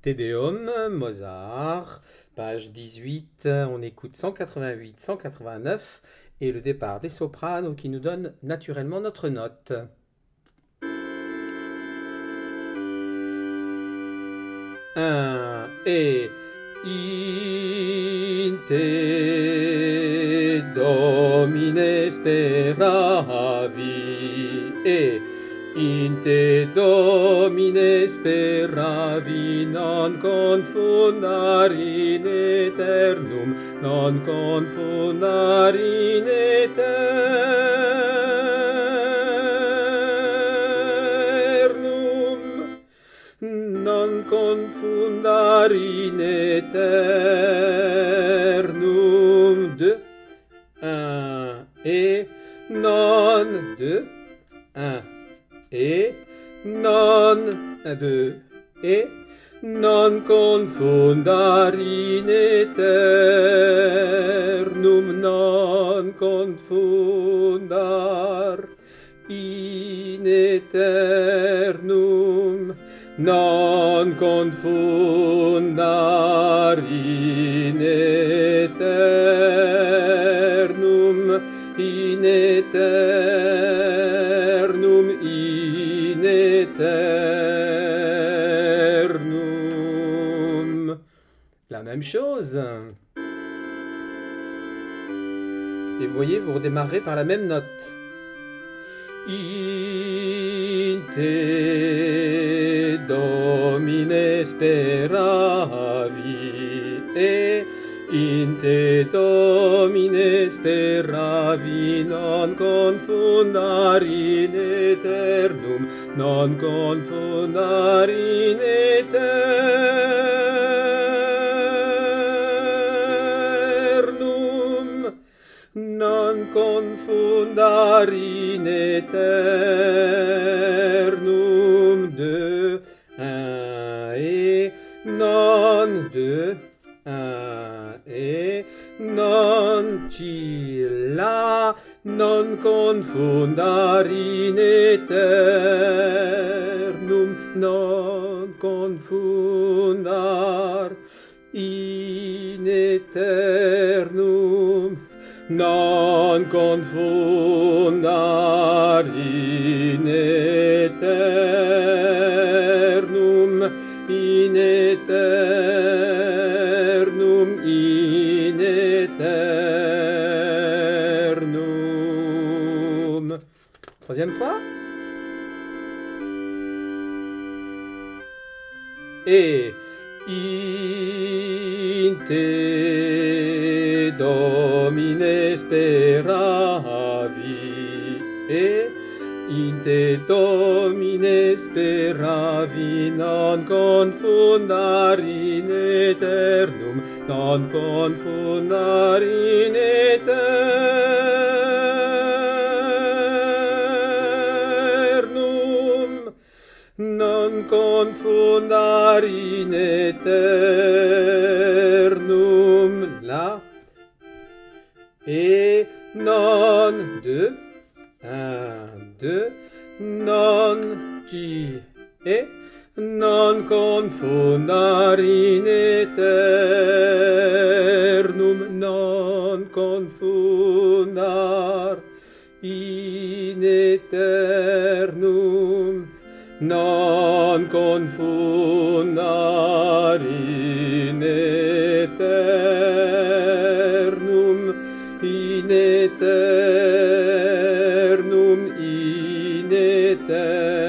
Te Deum, Mozart, page 18, on écoute 188, 189 et le départ des sopranos qui nous donne naturellement notre note. Un et in te domine speravi et in te domine speravi non confundar in eternum, non confundar in eternum, non confundar in eternum. Deux, un et non, deux, un et non, deux et non confundar in eternum, non confundar in eternum, non confundar in eternum, in eternum, in eternum. La même chose. Et vous voyez, vous redémarrez par la même note. In te domine speravi et in te domine speravi non confundar in eternum, non confundar in eternum, non confundar in eternum. Deux, un et non, deux, un et non ci la, non confundar in eternum, non confundar in eternum, non confundar in eternum, in eternum, in eternum. Troisième fois. Et in te domine speravi et in te domine speravi non confundar in eternum, non confundar in eternum, non confundar in eternum. La et non, deux, un, deux, non ci et non confundar in eternum, non confundar in eternum, non confundar in eternum, in eternum, in eternum.